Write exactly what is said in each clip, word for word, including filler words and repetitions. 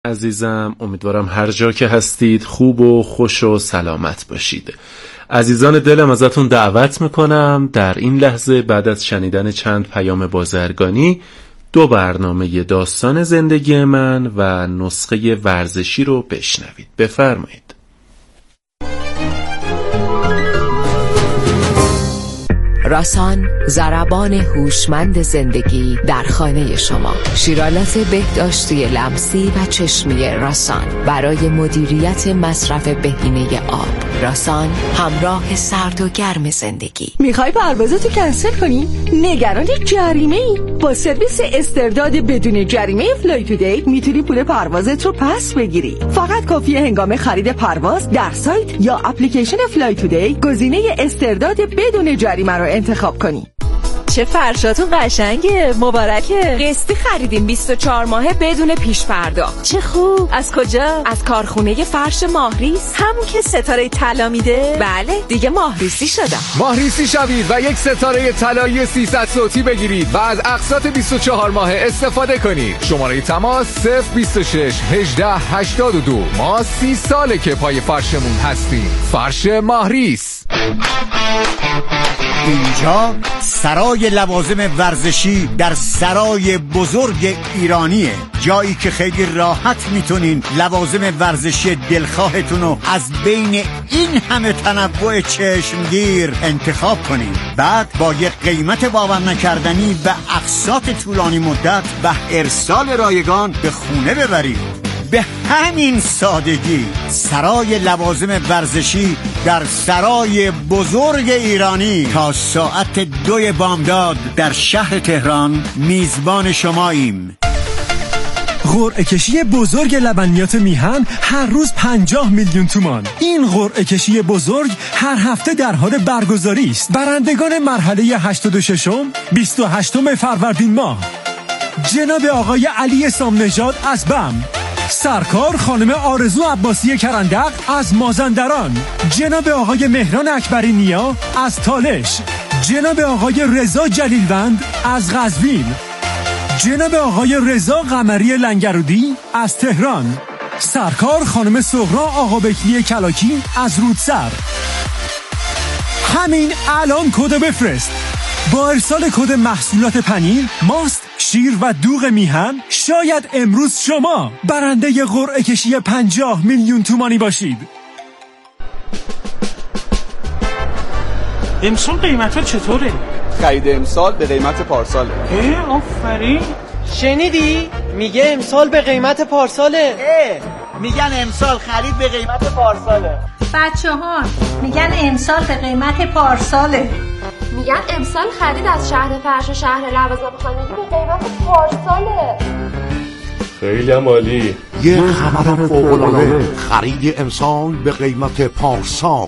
عزیزم، امیدوارم هر جا که هستید خوب و خوش و سلامت باشید. عزیزان دلم، ازتون دعوت میکنم در این لحظه بعد از شنیدن چند پیام بازرگانی دو برنامه داستان زندگی من و نسخه ورزشی رو بشنوید. بفرمایید. راسان، ضربان هوشمند زندگی در خانه شما. شیرالات بهداشتی لمسی و چشمی راسان برای مدیریت مصرف بهینه آب. راسان، همراه سرد و گرم زندگی. میخوای پروازتو کنسل کنی؟ نگران جریمه ای؟ با سرویس استرداد بدون جریمه فلای تودی میتونی پول پروازت رو پس بگیری. فقط کافیه هنگام خرید پرواز در سایت یا اپلیکیشن فلای تودی گزینه استرداد بدون جریمه رو انتخاب کنی. چه فرشاتون قشنگه، مبارکه. قسطی خریدیم بیست و چهار ماهه بدون پیش پرداخت. چه خوب. از کجا؟ از کارخونه فرش ماهریس، همون که ستاره طلا میده. بله دیگه ماهریسی شدم. ماهریسی شوید و یک ستاره طلایی سیصد صوتی بگیرید و از اقساط بیست و چهار ماهه استفاده کنید. شماره تماس صفر بیست و شش هجده هشتاد و دو. ما سی ساله که پای فرشمون هستیم. فرش ماهریس. اینجا سرای لوازم ورزشی در سرای بزرگ ایرانیه، جایی که خیلی راحت میتونین لوازم ورزشی دلخواهتون رو از بین این همه تنوع چشمگیر انتخاب کنین. بعد با یک قیمت باور نکردنی و اقساط طولانی مدت و ارسال رایگان به خونه ببرید. به همین سادگی سرای لوازم ورزشی در سرای بزرگ ایرانی تا ساعت دوی بامداد در شهر تهران میزبان شماییم. قرعه کشی بزرگ لبنیات میهن هر روز پنجاه میلیون تومان. این قرعه کشی بزرگ هر هفته در حال برگزاری است. برندگان مرحله هشتاد و شش بیست و هشت فروردین ماه: جناب آقای علی سامنژاد از بم، سرکار خانم آرزو عباسی کرندق از مازندران، جناب آقای مهران اکبری نیا از تالش، جناب آقای رضا جلیلوند از قزوین، جناب آقای رضا قمری لنگرودی از تهران، سرکار خانم سهرا آقابکلی کلاکی از رودسر. همین الان کد بفرست. با ارسال کد محصولات پنیر، ماست، شیر و دوغ میهن شاید امروز شما برنده قرعه کشی پنجاه میلیون تومانی باشید. امسال قیمتا چطوره؟ خرید امسال به قیمت پارساله. اه آفرین. شنیدی؟ میگه امسال به قیمت پارساله. اه میگن امسال خرید به قیمت پارساله. بچه ها میگن امسال به قیمت پارساله. میگن امسال خرید از شهر فرش و شهر لوازم خانگی به قیمت پارساله. خیلی عالی. یه خبر فوق‌العاده، خرید امسال به قیمت پارسال.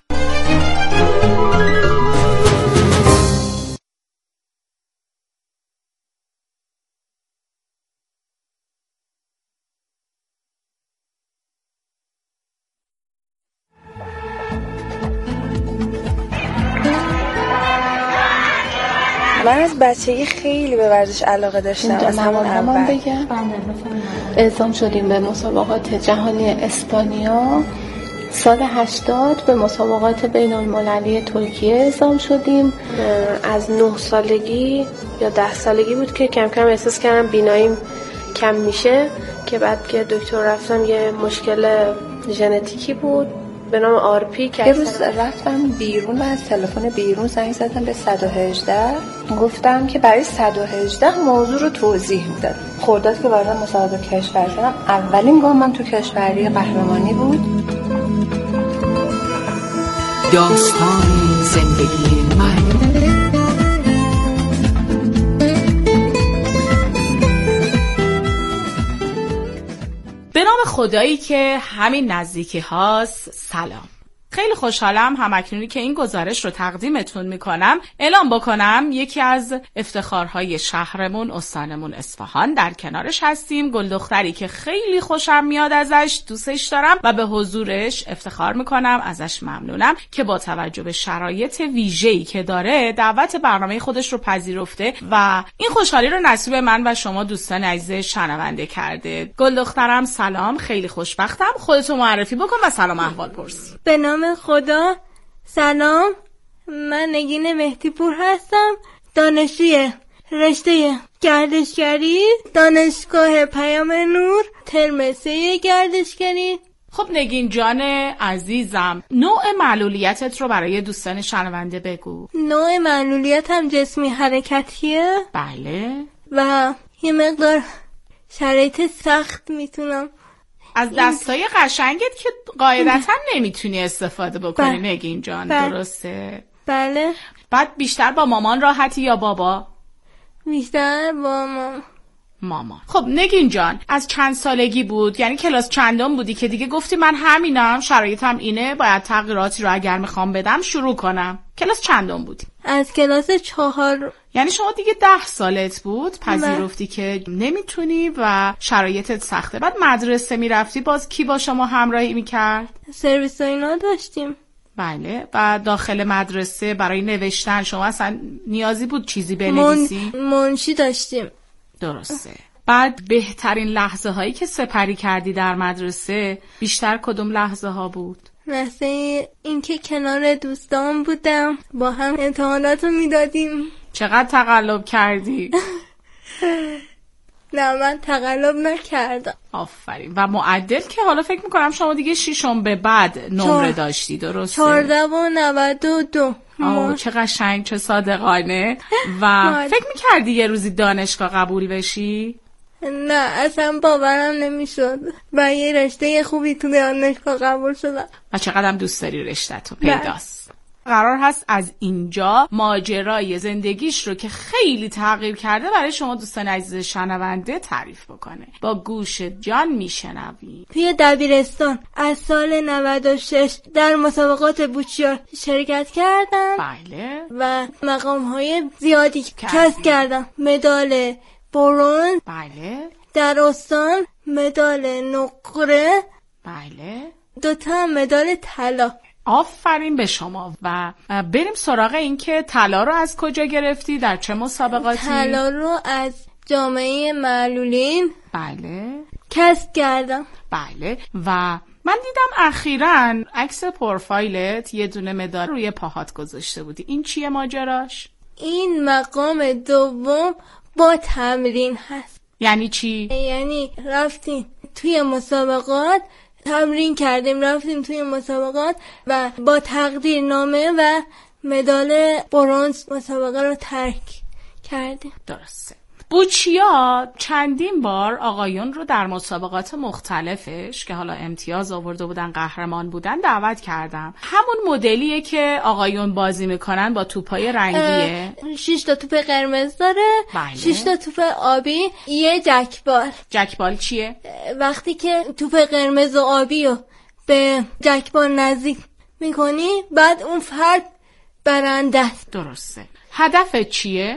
من از بچگی خیلی به ورزش علاقه داشتم. از همون اول بگم اعزام شدیم به مسابقات جهانی اسپانیا. سال هشتاد به مسابقات بین المللی ترکیه اعزام شدیم. از نه سالگی یا ده سالگی بود که کم کم احساس کردم بیناییم کم میشه، که بعد که دکتر رفتم یه مشکل ژنتیکی بود به نام آرپی. یه روز رفتم بیرون و از تلفن بیرون زنگ زدم به صد و هجده، گفتم که برای صد و هجده موضوع رو توضیح میدم. خرداد که وارد مسابقات کشور شدم، اولین گام من تو کشوری قهرمانی بود. داستان زندگی من. به نام خدایی که همین نزدیکی هاست. سلام. خیلی خوشحالم همکنونی که این گزارش رو تقدیمتون میکنم اعلام بکنم یکی از افتخارهای شهرمون استانمون اصفهان در کنارش هستیم. گل دختری که خیلی خوشم میاد ازش، دوستش دارم و به حضورش افتخار میکنم، ازش ممنونم که با توجه به شرایط ویژه‌ای که داره دعوت برنامه خودش رو پذیرفته و این خوشحالی رو نصیب من و شما دوستان عزیز شنونده کرده. گل دخترم سلام، خیلی خوشبختم. خودتو معرفی بکن و سلام احوال پرسی. به نام خدا. سلام، من نگین مهدی پور هستم، دانشجوی رشته گردشگری دانشگاه پیام نور ترم سه گردشگری. خب نگین جان عزیزم، نوع معلولیتت رو برای دوستان شنونده بگو. نوع معلولیتم جسمی حرکتیه. بله. و یه مقدار شرایط سخت میتونم. از دستای قشنگت که قاعدتا نمیتونی استفاده بکنی. بله. نگین جان بله. درسته؟ بله. بعد بیشتر با مامان راحتی یا بابا؟ بیشتر با مامان. مامان. خب نگین جان، از چند سالگی بود؟ یعنی کلاس چندم بودی که دیگه گفتی من همینم، شرایطم اینه، باید تغییراتی رو اگر میخوام بدم شروع کنم؟ کلاس چندم بودی؟ از کلاس چهار. یعنی شما دیگه ده سالت بود پذیرفتی که نمیتونی و شرایطت سخته. بعد مدرسه میرفتی، باز کی با شما همراهی میکرد؟ سرویس و اینا داشتیم. بله. و داخل مدرسه برای نوشتن شما اصلا نیازی بود چیزی بنویسی؟ من... منشی داشتیم. درسته. بعد بهترین لحظه هایی که سپری کردی در مدرسه بیشتر کدوم لحظه ها بود؟ لحظه این که کنار دوستان بودم، با هم امتحانات رو میدادیم. چقدر تقلب کردی؟ نه من تقلب نکردم. آفرین. و معدل که حالا فکر میکنم شما دیگه شیشم به بعد نمره داشتی، درسته؟ چهارده و نود و دو. آه چه قشنگ، چه صادقانه. و فکر میکردی یه روزی دانشگاه قبول بشی؟ نه اصلا باورم نمیشد و یه رشته خوبی تو دانشگاه قبول شدم. و چقدر دوست داری رشته‌تو پیداست. قرار هست از اینجا ماجرای زندگیش رو که خیلی تغییر کرده برای شما دوستان عزیز شنونده تعریف بکنه. با گوش جان میشنوی. توی دبیرستان از سال نود و شش در مسابقات بوچیار شرکت کردم. بله. و مقام‌های زیادی کسب کردم. مدال برنز. بله. در استان مدال نقره. بله. دوتا مدال طلا. آفرین به شما. و بریم سراغ این که طلا رو از کجا گرفتی؟ در چه مسابقاتی؟ طلا رو از جامعه معلولین بله کسب کردم. بله. و من دیدم اخیراً عکس پروفایلت یه دونه مدال روی پاهات گذاشته بودی. این چیه ماجراش؟ این مقام دوم با تمرین هست. یعنی چی؟ یعنی رفتیم توی مسابقات، تمرین کردیم، رفتیم توی مسابقات و با تقدیرنامه و مدال برنز مسابقه رو ترک کردیم. درسته. بوچیا چندین بار آقایون رو در مسابقات مختلفش که حالا امتیاز آورده بودن، قهرمان بودن، دعوت کردم. همون مدلیه که آقایون بازی میکنن با توپای رنگیه. شش تا توپ قرمز داره. بله. شش تا توپ آبی، یه جکبال. جکبال چیه؟ وقتی که توپ قرمز و آبی رو به جکبال نزدیک میکنی بعد اون فرد برنده است. درسته. هدفت چیه؟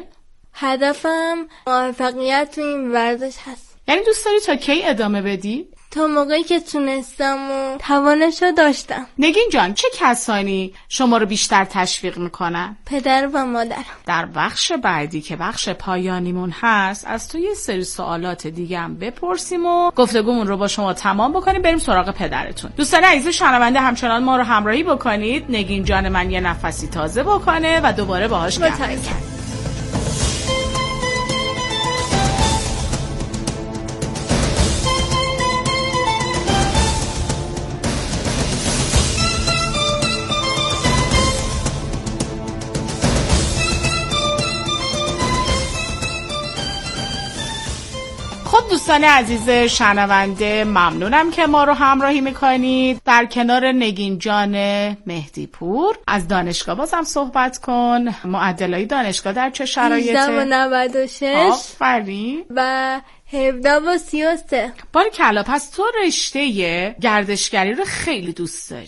هدفم موفقیت تو این ورزش هست. یعنی دوست داری تا کی ادامه بدی؟ تا موقعی که تونستم و توانشو داشتم. نگین جان، چه کسانی شما رو بیشتر تشویق میکنن؟ پدر و مادرم. در بخش بعدی که بخش پایانیمون هست از تو یه سری سوالات دیگه هم بپرسیم و گفتگومون رو با شما تمام بکنیم. بریم سراغ پدرتون. دوستان عزیز شنونده همچنان ما رو همراهی بکنید. نگین جان من یه نفسی تازه بکنه و دوباره باهاش گپ بزنیم. دوستان عزیز شنونده ممنونم که ما رو همراهی میکنید. در کنار نگین جان مهدی پور از دانشگاه بازم صحبت کن. معدلای دانشگاه در چه شرایطه؟ هجده و نود و شش آفرین و هفده و سی و سه. باریکلا. پس تو رشته گردشگری رو خیلی دوست داری؟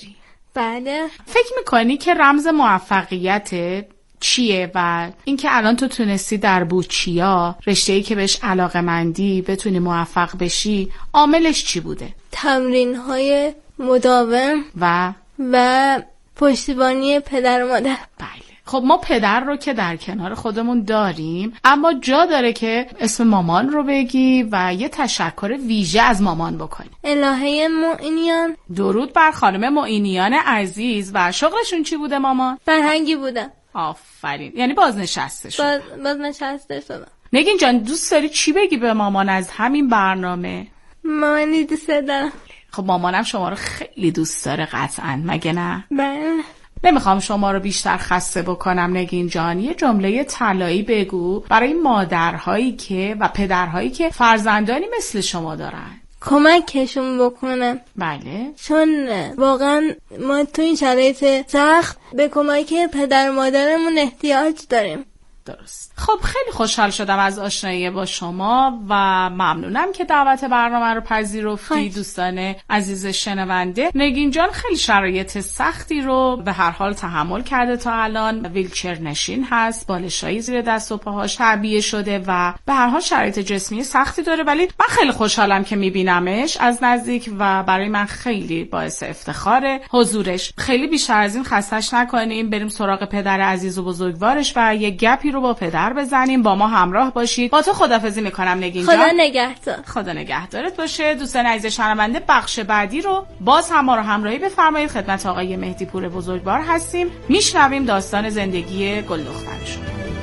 بله. فکر میکنی که رمز موفقیت چیه و اینکه الان تو تونستی در بوچیا رشته‌ای که بهش علاقه‌مندی بتونی موفق بشی عاملش چی بوده؟ تمرین‌های مداوم و و پشتیبانی پدر و مادر. بله. خب ما پدر رو که در کنار خودمون داریم، اما جا داره که اسم مامان رو بگی و یه تشکر ویژه از مامان بکنی. الهه معینیان. درود بر خانم معینیان عزیز. و شغلشون چی بوده مامان؟ فرهنگی بودن. آفرین. یعنی بازنشسته شد. باز بازنشسته شدم. نگین جان دوست داری چی بگی به مامان از همین برنامه؟ مامانی دوست دارم. خب مامانم شما رو خیلی دوست داره قطعاً، مگه نه؟ بله. نمیخوام شما رو بیشتر خسته بکنم نگین جان، یه جمله طلایی بگو برای مادرهایی که و پدرهایی که فرزندانی مثل شما دارن. کمکشون بکنم. بله. چون واقعا ما تو این شرایط سخت به کمک پدر و مادرمون احتیاج داریم. درست. خب خیلی خوشحال شدم از آشنایی با شما و ممنونم که دعوت برنامه رو پذیرفتی. دوستان عزیز شنونده، نگین جان خیلی شرایط سختی رو به هر حال تحمل کرده تا الان. ویلچر نشین هست، بالشایی زیر دست و پاهاش تعبیه شده و به هر حال شرایط جسمی سختی داره، ولی من خیلی خوشحالم که میبینمش از نزدیک و برای من خیلی باعث افتخاره حضورش. خیلی بیشتر از این خستش نکنیم، بریم سراغ پدر عزیز و بزرگوارش و یه گپی رو با پدر بزنیم. با ما همراه باشید. با تو خدافظی میکنم نگین جان. خدا نگهدار. خدا نگهدارت باشه. دوستان عزیز شنونده، بخش بعدی رو باز هم ما رو همراهی بفرمایید. خدمت آقای مهدی پور بزرگوار هستیم. میشنویم داستان زندگی گل دخترشون.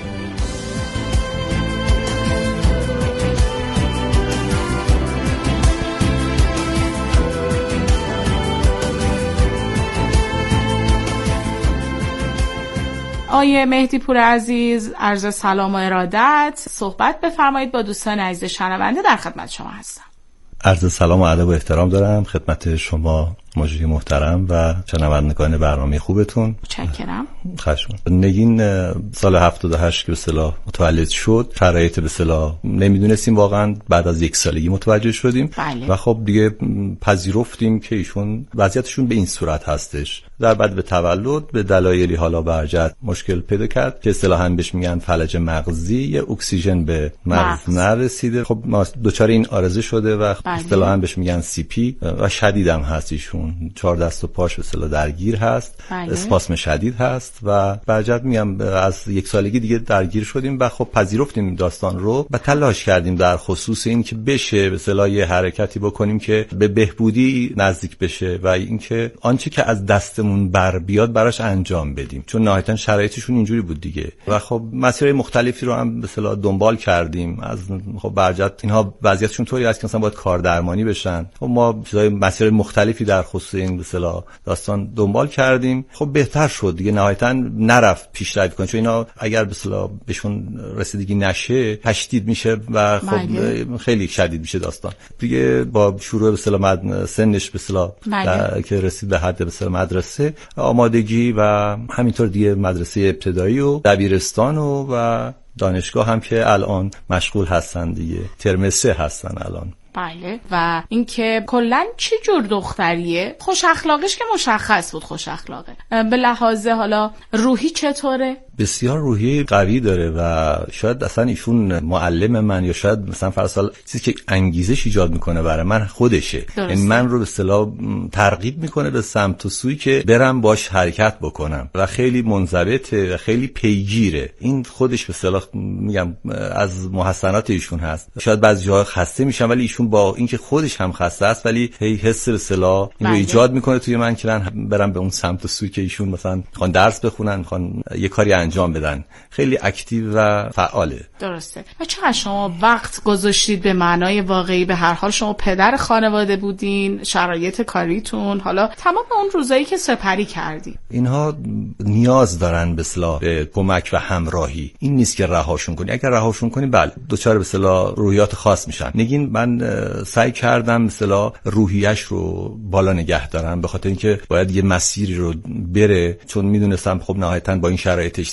آیه مهدی پور عزیز، عرض سلام و ارادت، صحبت بفرمایید با دوستان عزیز شنونده. در خدمت شما هستم. عرض سلام و ادب و احترام دارم خدمت شما مجری محترم و شنوندگان برنامه خوبتون. متشکرم. خواهش می‌کنم. نگین سال هفتاد و هشت که به اصطلاح متولد شد، شرایط به اصطلاح نمیدونستیم، واقعا بعد از یک سالگی متوجه شدیم. بله. و خب دیگه پذیرفتیم که ایشون وضعیتشون به این صورت هستش. در بعد به تولد به دلایلی حالا برجت مشکل پیدا کرد که اصطلاحاً بهش میگن فلج مغزی، یا اکسیژن به مغز نرسیده. خب ما دوچار این عارضه شده و اصطلاحاً بهش میگن سی پی و شدیدم هست. ایشون چهار دست و پاش به اصطلاح درگیر هست. بله. اسپاسم شدید هست و برجت میگم از یک سالگی دیگه درگیر شدیم و خب پذیرفتیم داستان رو و تلاش کردیم در خصوص این که بشه به اصطلاح یه حرکتی بکنیم که به بهبودی نزدیک بشه و اینکه آنچه که از دستمون بر بیاد براش انجام بدیم، چون نهایتاً شرایطشون اینجوری بود دیگه. و خب مسیرهای مختلفی رو هم به اصطلاح دنبال کردیم. از خب برجت اینها وضعیتشون طوری هست که مثلا باید کار درمانی بشن. خب ما مسیر مختلفی در خصوص این به اصطلاح داستان دنبال کردیم. خب بهتر شد دیگه، نهایتاً نرفت پیشرفت کنه، چون اینا اگر به اصطلاح بهشون رسیدگی نشه تشدید میشه و خب بله. خیلی شدید میشه داستان دیگه. با شروع به اصطلاح سنش به اصطلاح که رسید به حد به اصطلاح مدرسه، آمادگی و همینطور دیگه مدرسه ابتدایی و دبیرستان و, و دانشگاه هم که الان مشغول هستن دیگه، ترم سه هستن الان. بله. و اینکه کلا چه جور دختریه؟ خوش اخلاقش که مشخص بود خوش اخلاقه. به لحاظ حالا روحی چطوره؟ بسیار روحی قوی داره و شاید اصلا ایشون معلم من، یا شاید مثلا فرض چیزی که انگیزش ایجاد میکنه برای من خودشه. یعنی من رو به اصطلاح ترغیب میکنه به سمت و سوی که برم باش حرکت بکنم و خیلی منضبطه و خیلی پیگیره. این خودش به اصطلاح میگم از محسنات ایشون هست. شاید بعضی جاها خسته میشن ولی ایشون با اینکه خودش هم خسته است ولی هی حس به اصطلاح این رو ایجاد میکنه توی من که من برم به اون سمت و سوی که ایشون مثلا میخوان درس بخونن، میخوان یه کاری انجام بدن. خیلی اکتیو و فعاله. درسته. و چقدر شما وقت گذاشتید به معنای واقعی؟ به هر حال شما پدر خانواده بودین، شرایط کاریتون، حالا تمام اون روزایی که سپری کردی، اینها نیاز دارن به اصطلاح به کمک و همراهی. این نیست که رهاشون کنی. اگر رهاشون کنی بله دوچار به اصطلاح روحیات خاص میشن. نگین من سعی کردم به اصطلاح روحیش رو بالا نگه دارم، به خاطر اینکه باید یه مسیری رو بره، چون میدونستم خب نهایتاً با این شرایطش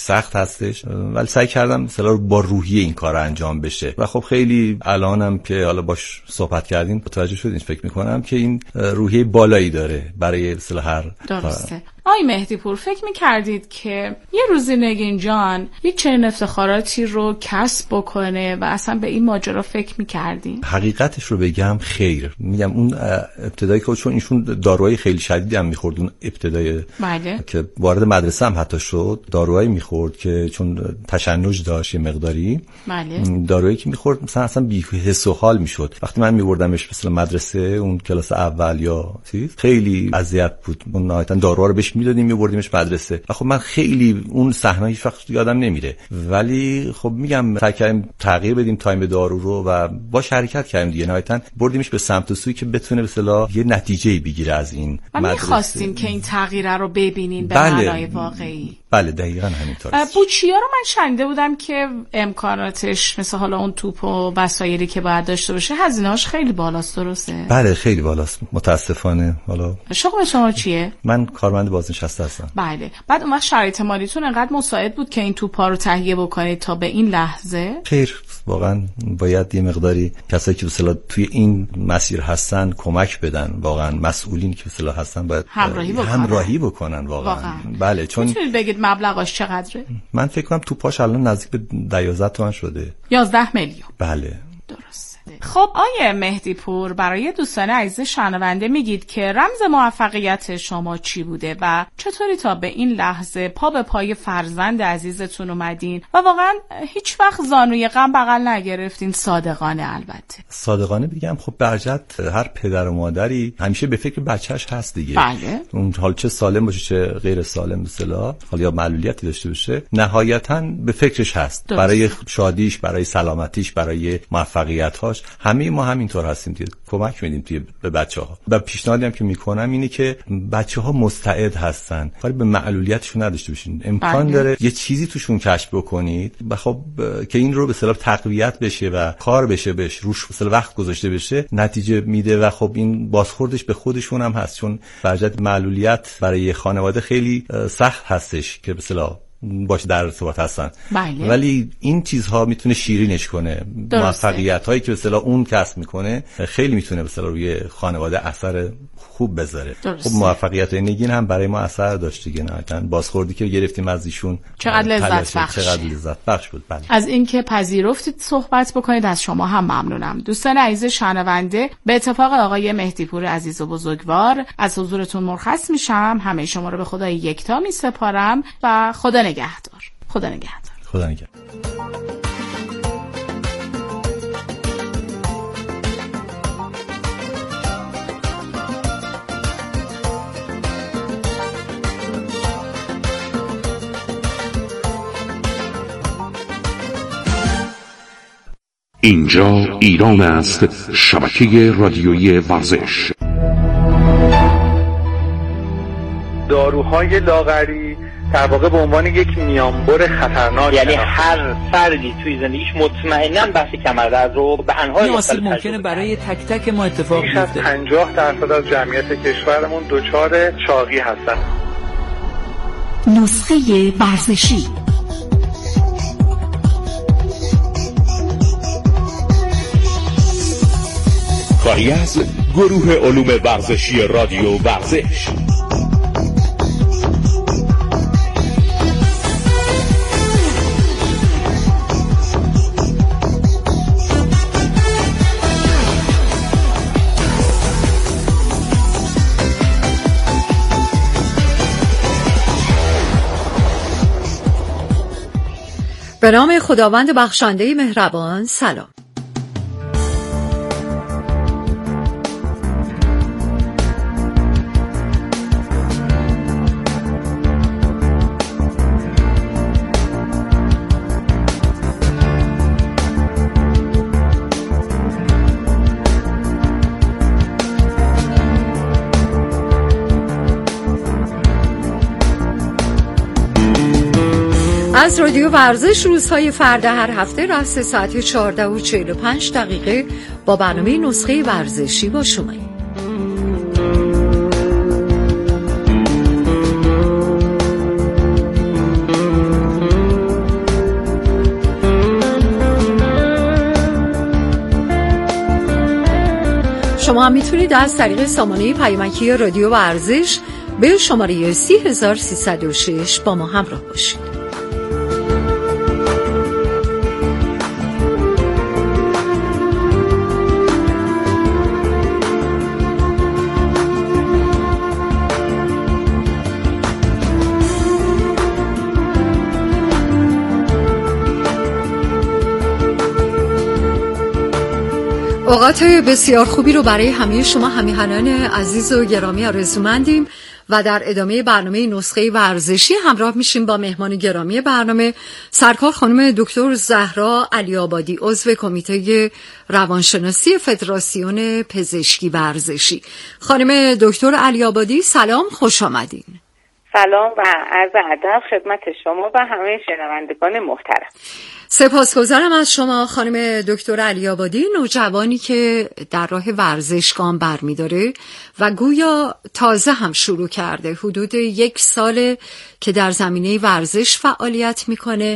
سخت هستش، ولی سعی کردم مثلا با روحیه این کار انجام بشه و خب خیلی الانم که حالا باش صحبت کردیم متوجه شدین فکر میکنم که این روحیه بالایی داره برای مثلا هر درسته. آی مهدی پور، فکر میکردید که یه روزی نگین جان یک چنین افتخاراتی رو کسب بکنه و اصلا به این ماجرا فکر میکردین؟ حقیقتش رو بگم خیر. میگم اون ابتدایی که چون ایشون داروهای خیلی شدیدی هم میخورد، اون ابتدای بله. که وارد مدرسه هم حتی شد داروهایی میخورد که چون تشنج داشت مقداری، بله. داروهایی که میخورد مثلا اصلا بی حس و حال میشد. وقتی من میبردمش مثلا مدرسه اون کلاس اول یا چیز خیلی اذیت بود. اون نهایتا داروها رو بهش میدادیم میبردیمش مدرسه و خب من خیلی اون صحنه هیچ وقت یادم نمیره، ولی خب میگم سعی کردیم تغییر بدیم تایم دارو رو و با شرکت کردیم دیگه. نهایتا بردیمش به سمت و سوی که بتونه به اصطلاح یه نتیجه‌ای بگیره از این و مدرسه. می‌خواستیم که این تغییر رو ببینین به بله. معنای واقعی. بله دقیقاً همینطوره. بوچیا رو من شنیده بودم که امکاناتش مثل حالا اون توپ و وسایلی که باید داشته باشه هزینه‌اش خیلی بالاست، درسته؟ بله خیلی بالاست متاسفانه. حالا شغل شما چیه؟ من کارمند بازنشسته هستم. بله. بعد اون وقت شرایط مالیتون انقدر مساعد بود که این توپا رو تهیه بکنید تا به این لحظه؟ خیر، واقعا باید یه مقداری کسایی که مثلا توی این مسیر هستن کمک بدن، واقعا مسئولین که مثلا هستن باید همراهی بکنن همراهی بکنن واقعا. واقعا. بله چون میتونید بگید مبلغش چقدره؟ من فکر کنم توپاش الان نزدیک به دوازده تومن شده. یازده میلیون. بله درست. خب آیه مهدی پور، برای دوستان عزیز شنونده میگید که رمز موفقیت شما چی بوده و چطوری تا به این لحظه پا به پای فرزند عزیزتون اومدین و واقعا هیچ وقت زانوی غم بغل نگرفتین؟ صادقانه البته. صادقانه بگم خب برجت هر پدر و مادری همیشه به فکر بچهش هست دیگه. بله. اون حال چه سالم باشه چه غیر سالم مثلا حال یا معلولیتی داشته باشه نهایتاً به فکرش هست. درست. برای شادیش، برای سلامتیش، برای موفقیت‌هاش همه ما همینطور هستیم دیگه. کمک میدیم توی به بچه‌ها. و پیشنهادی هم که میکنم اینه که بچه‌ها مستعد هستن، کاری به معلولیتشون نداشته باشین. امکان بله. داره یه چیزی توشون کشف بکنید و خب که این رو به اصطلاح تقویت بشه و کار بشه بهش، روش به اصطلاح وقت گذاشته بشه، نتیجه میده و خب این بازخوردش به خودشون هم هست. چون برجت معلولیت برای خانواده خیلی سخت هستش که به اصطلاح باشه در ارتباط هستن. بله. ولی این چیزها میتونه شیرینش کنه. موفقیت هایی که به اصطلاح اون کسب میکنه خیلی میتونه به اصطلاح روی خانواده اثر خوب بذاره. درسته. خب موفقیت نگین هم برای ما اثر داشت دیگه. نه بازخوردی که گرفتیم از ایشون چقدر لذت بخش چقدر لذت بخش بود. بله. از اینکه پذیرفتید صحبت بکنید از شما هم ممنونم. دوستان عزیز شنونده، به اتفاق آقای مهدی پور عزیز و بزرگوار از حضورتون مرخص میشم. همه شما رو به خدای یکتا میسپارم و خدا نگهدار. خدا نگهدار. خدا نگهدار. اینجا ایران است، شبکه رادیویی ورزش. داروهای لاغری در واقع به عنوان یک میانبر خطرناک، یعنی هر فردی توی زندگیش مطمئناً بحث کمردرد رو به انواع مختلف ممکنه برای تک تک ما اتفاق بیفته. بیش از پنجاه درصد از جمعیت کشورمون دچار چاقی هستن. نسخه ورزشی کاری از گروه علوم ورزشی رادیو ورزش. به نام خداوند بخشنده مهربان. سلام. از رادیو ورزش روزهای فردا هر هفته رأس ساعت چهارده و چهل و پنج دقیقه با برنامه نسخه ورزشی با شما. شما هم میتونید از طریق سامانه پیامکی رادیو ورزش به شماره سی هزار سیصد و شش با ما همراه باشید. اوقات بسیار خوبی رو برای همه شما همیهنان عزیز و گرامی آرزومندیم و در ادامه برنامه نسخه ورزشی همراه میشیم با مهمان گرامی برنامه سرکار خانم دکتر زهرا علی‌آبادی، عضو کمیته روانشناسی فدراسیون پزشکی ورزشی. خانم دکتر علی‌آبادی سلام، خوش آمدین. سلام و عرض ادب خدمت شما و همه شنوندگان محترم. سپاسگزارم از شما خانم دکتر علی‌آبادی، نوجوانی که در راه ورزش گام برمی‌داره و گویا تازه هم شروع کرده، حدود یک ساله که در زمینه ورزش فعالیت میکنه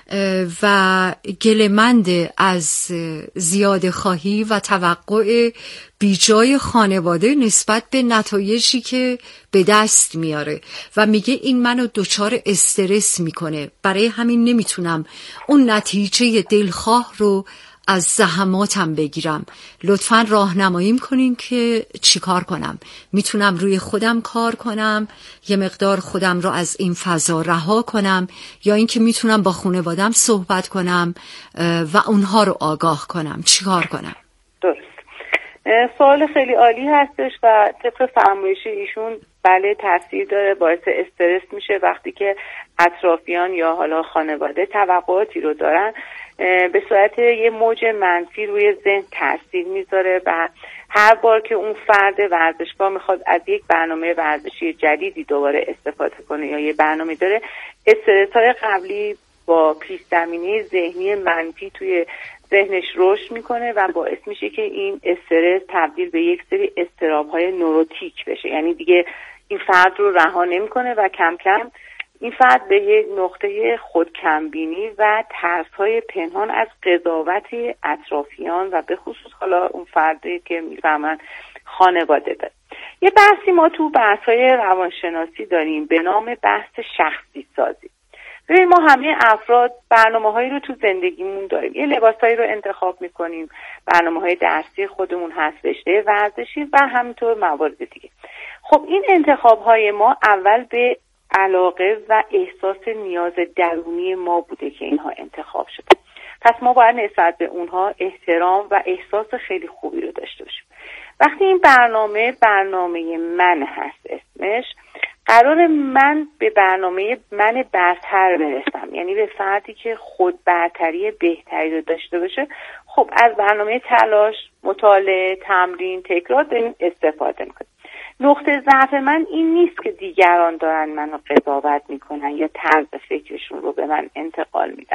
و گله‌مند از زیاده خواهی و توقع بیجای خانواده نسبت به نتایجی که به دست میاره و میگه این منو دچار استرس میکنه، برای همین نمیتونم اون نتیجه دلخواه رو از زحماتم بگیرم. لطفاً راهنماییم کنین که چیکار کنم، میتونم روی خودم کار کنم، یه مقدار خودم رو از این فضا رها کنم، یا اینکه میتونم با خانواده‌ام صحبت کنم و اونها رو آگاه کنم، چیکار کنم؟ درست. سوال خیلی عالی هستش و طبق فرمایش ایشون بله تاثیر داره، باعث استرس میشه وقتی که اطرافیان یا حالا خانواده توقعاتی رو دارن، به صورت یه موج منفی روی ذهن تاثیر میذاره و هر بار که اون فرد ورزشکار میخواد از یک برنامه ورزشی جدیدی دوباره استفاده کنه یا یه برنامه داره، استرس‌های قبلی با پیش زمینه ذهنی منفی توی ذهنش رشد میکنه و باعث میشه که این استرس تبدیل به یک سری اضطراب‌های نوروتیک بشه، یعنی دیگه این فرد رو رها نمیکنه و کم کم این فرد به یک نقطه خودکمبینی و ترس‌های پنهان از قضاوت اطرافیان و به خصوص حالا اون فردی که میفهمن خانواده داره. یه بحثی ما تو بحث‌های روانشناسی داریم به نام بحث شخصی سازی. ببین ما همه افراد برنامه‌هایی رو تو زندگیمون داریم، یه لباسایی رو انتخاب می‌کنیم، برنامه‌های درسی خودمون هست، رشته ورزشی و همینطور موارد دیگه. خب این انتخاب‌های ما اول به علاقه و احساس نیاز درونی ما بوده که اینها انتخاب شده، پس ما باید نسبت به اونها احترام و احساس خیلی خوبی رو داشته باشیم. وقتی این برنامه برنامه من هست اسمش، قرار من به برنامه من برتر برسم، یعنی به فردی که خود برتری بهتری رو داشته باشه. خب از برنامه تلاش، مطالعه، تمرین، تکرار داریم استفاده میکنیم. نقطه ضعف من این نیست که دیگران دارن منو قضاوت میکنن یا طرز فکرشون رو به من انتقال میدن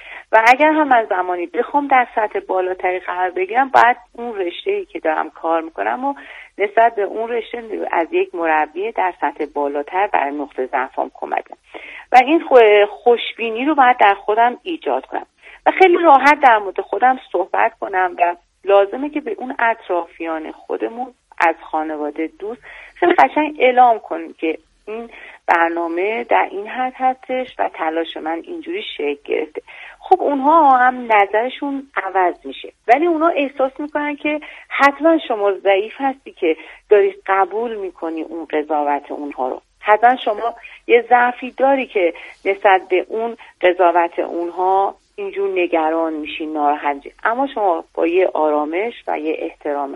و اگر هم از زمانی بخوام در سطح بالاتری قرار بگیرم، باید اون رشته‌ای که دارم کار میکنم و نسبت به اون رشته از یک مربی در سطح بالاتر برای نقطه ضعفم کمک کنم و این خوشبینی رو باید در خودم ایجاد کنم و خیلی راحت در مورد خودم صحبت کنم و لازمه که به اون اطرافیان خودمون از خانواده، دوست خیلی قشنگ اعلام کنیم که این برنامه در این حد هستش و تلاش من اینجوری شکل گرفته. خب اونها هم نظرشون عوض میشه، ولی اونها احساس میکنن که حتما شما ضعیف هستی که داری قبول میکنی اون قضاوت اونها رو، حتما شما یه ضعفی داری که نسبت به اون قضاوت اونها اینجور نگران میشی، ناراحت میشی. اما شما با یه آرامش و یه احترام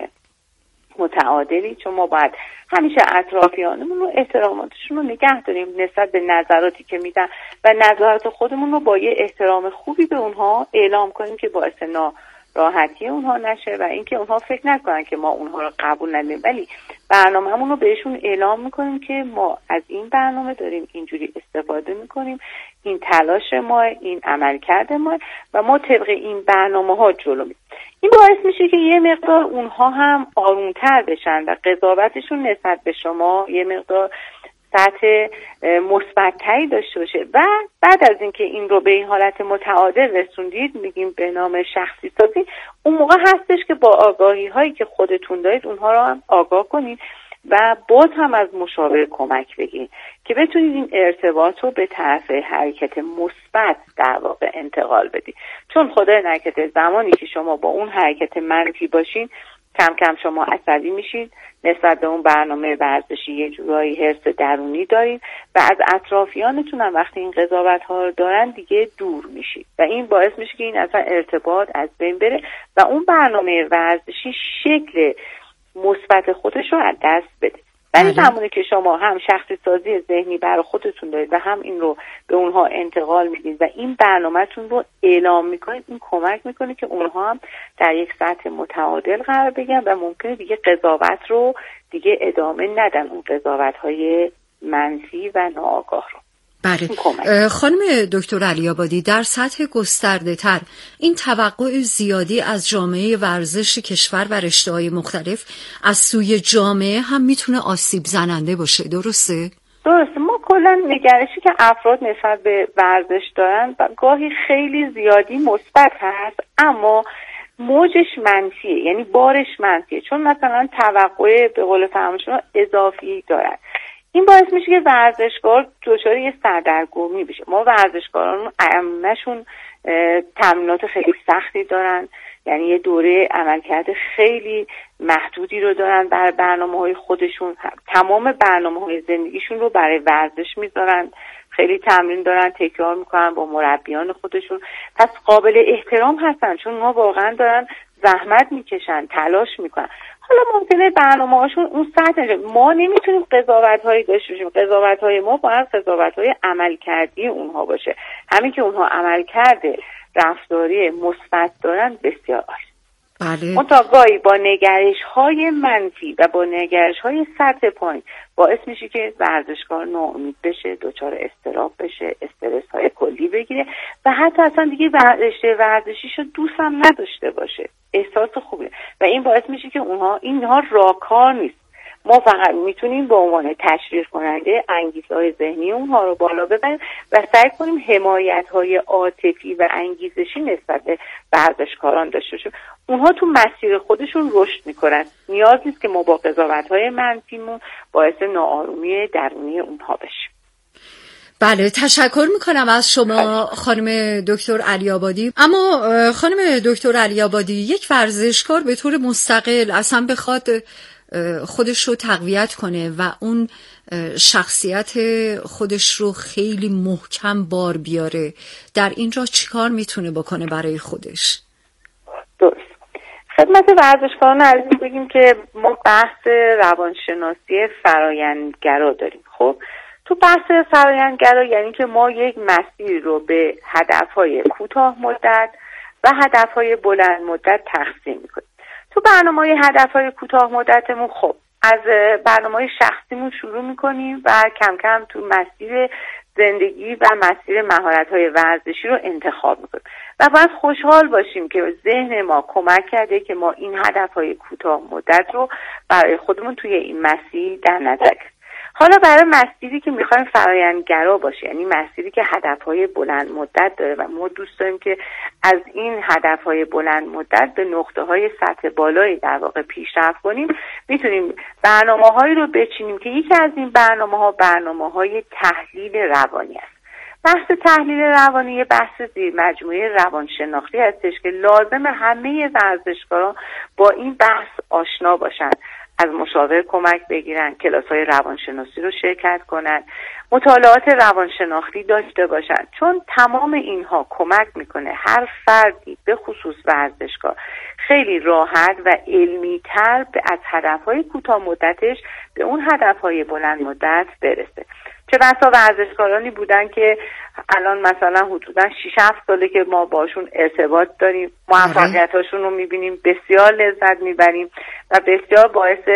متعادلی، چون ما باید همیشه اطرافیانمون رو احتراماتشون رو نگه داریم نسبت به نظراتی که میدن و نظرات خودمون رو با یه احترام خوبی به اونها اعلام کنیم که باعث ناراحتی اونها نشه و اینکه اونها فکر نکنن که ما اونها رو قبول نداریم، ولی برنامه‌مون رو بهشون اعلام میکنیم که ما از این برنامه داریم اینجوری استفاده میکنیم، این تلاش ما، این عملکرد ما و ما طبق این برنامه‌ها جلو میریم. این باعث میشه که یه مقدار اونها هم آرومتر بشن و قضاوتشون نسبت به شما یه مقدار سطح مثبت‌تری داشته باشه. و بعد از اینکه این رو به این حالت متعادل رسوندید، میگیم به نام شخصی سازی، اون موقع هستش که با آگاهی هایی که خودتون دارید اونها رو هم آگاه کنید و باز هم از مشاور کمک بگیرید که بتونید این ارتباط رو به طرف حرکت مثبت در واقع انتقال بدید. چون خدای نکرده زمانی که شما با اون حرکت منفی باشین، کم کم شما عصبی میشید، نسبت به اون برنامه ورزشی یه جورایی حرص درونی دارید و از اطرافیانتون هم وقتی این قضاوت ها رو دارن دیگه دور میشید و این باعث میشه که این اصلا ارتباط از بین بره و اون برنامه ورزشی شکل مثبت خودش رو از دست بده. ولی زمانی که شما هم شخصی سازی ذهنی برای خودتون دارید و هم این رو به اونها انتقال میدید و این برنامه‌تون رو اعلام میکنید، این کمک میکنه که اونها هم در یک سطح متعادل قرار بگیرن و ممکنه دیگه قضاوت رو دیگه ادامه ندن، اون قضاوت‌های منفی و ناآگاه رو. بله. خانم دکتر علی‌آبادی، در سطح گسترده تر این توقع زیادی از جامعه ورزش کشور و رشته‌های مختلف از سوی جامعه هم میتونه آسیب زننده باشه، درسته؟ درسته. ما کلا نگرشی که افراد نسبت به ورزش دارن و گاهی خیلی زیادی مثبت هست اما موجش منفیه، یعنی بارش منفیه، چون مثلا توقع به قول فرمایشون اضافی دارن. این باعث میشه که ورزشکار دچار یه سردرگمی بشه. ما ورزشکاران عمه‌شون تمرینات خیلی سختی دارن، یعنی یه دوره عملکرد خیلی محدودی رو دارن برای برنامه‌های خودشون، تمام برنامه‌های زندگیشون رو برای ورزش میذارن، خیلی تمرین دارن، تکرار میکنن با مربیان خودشون، پس قابل احترام هستن چون ما واقعا دارن زحمت میکشن، تلاش میکنن. حالا ممکنه برنامه‌هاشون اون سطح نشه، ما نمیتونیم قضاوت‌هایی داشته باشیم، قضاوت‌های ما باید قضاوت‌های عملکردی اونها باشه. همین که اونها عملکرد رفتاری مثبت دارن بسیار عالی. بله. متأگاهی با نگرش‌های منفی و با نگرش‌های سطح پایین باعث میشه که ورزشکار ناامید بشه، دچار اضطراب بشه، استرس‌های کلی بگیره و حتی اصلا دیگه رشته ورزشیشو دوست هم نداشته باشه، احساس خوبه و این باعث میشه که اونها اینها راهکار نیست. ما فقط میتونیم به عنوان تشویق کننده انگیزه‌های ذهنی اونها رو بالا ببریم و سعی کنیم حمایت‌های عاطفی و انگیزشی نسبت به ورزشکاران داشته باشیم. اونها تو مسیر خودشون رشد میکنن، نیاز نیست که ما با قضاوت‌های منفیمون باعث ناآرومی درونی اونها بشیم. بله، تشکر میکنم از شما خانم دکتر علی‌آبادی. اما خانم دکتر علی‌آبادی، یک ورزشکار به طور مستقل اصلا بخواد خودش رو تقویت کنه و اون شخصیت خودش رو خیلی محکم بار بیاره، در اینجا چیکار میتونه بکنه برای خودش؟ درست. خدمت ورزشکاران عزیز بگیم که ما بحث روانشناسی فرایندگرا داریم. خب تو بحث فرایندگرا یعنی که ما یک مسیر رو به هدفهای کوتاه مدت و هدفهای بلند مدت تقسیم میکنیم. تو برنامه‌های هدفهای کوتاه مدتمون خب از برنامه‌های شخصیمون شروع میکنیم و کم کم تو مسیر زندگی و مسیر مهارت‌های ورزشی رو انتخاب میکنیم و باید خوشحال باشیم که ذهن ما کمک کرده که ما این هدفهای کوتاه مدت رو برای خودمون توی این مسیر در نظر گرفتیم. حالا برای مسیری که میخوایم فرایندگرا باشه، یعنی مسیری که هدفهای بلند مدت داره و ما دوست داریم که از این هدفهای بلند مدت به نقطه‌های سطح بالایی در واقع پیشرفت کنیم، میتونیم برنامه‌هایی رو بچینیم که یکی از این برنامه‌ها برنامه‌های تحلیل روانی است. بحث تحلیل روانی یه بحث زیر مجموعه روانشناختی هستش که لازم همه ورزشکاران با این بحث آشنا باشن، از مشاور کمک بگیرن، کلاس‌های روانشناسی رو شرکت کنن، مطالعات روانشناختی داشته باشن، چون تمام اینها کمک میکنه هر فردی به خصوص ورزشکار خیلی راحت و علمی‌تر از هدف‌های کوتاه مدتش به اون هدف‌های بلند مدت برسه. چه بسا ورزشکارانی بودن که الان مثلا حدودا شش هفت ساله که ما باشون ارتباط داریم، موفقیتاشون رو میبینیم، بسیار لذت میبریم و بسیار باعث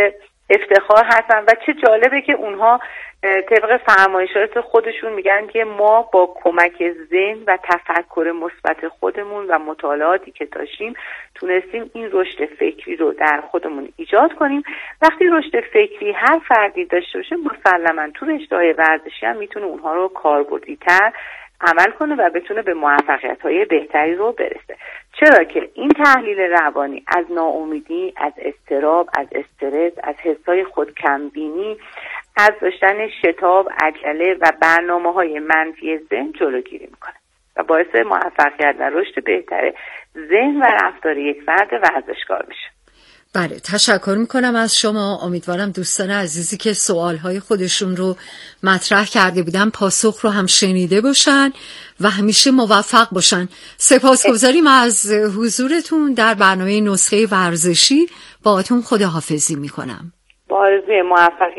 افتخار هستن و چه جالبه که اونها طبق فرمایشات خودشون میگن که ما با کمک ذهن و تفکر مثبت خودمون و مطالعاتی که داشتیم تونستیم این رشد فکری رو در خودمون ایجاد کنیم. وقتی رشد فکری هر فردی داشته باشه مسلماً تو رشته‌های ورزشی هم میتونه اونها رو کاربردی‌تر عمل کنه و بتونه به موفقیت‌های بهتری رو برسه. چرا که این تحلیل روانی از ناامیدی، از اضطراب، از استرس، از حسای خودکمبینی، از داشتن شتاب، عجله و برنامه‌های منفی ذهن جلوگیری میکنه و باعث موفقیت و رشد بهتر ذهن و رفتار یک فرد ورزشکار میشه. بله، تشکر میکنم از شما. امیدوارم دوستان عزیزی که سوالهای خودشون رو مطرح کرده بودن پاسخ رو هم شنیده باشن و همیشه موفق باشن. سپاسگزاریم از حضورتون در برنامه نسخه ورزشی. باهاتون خداحافظی میکنم. با آرزوی موفقیت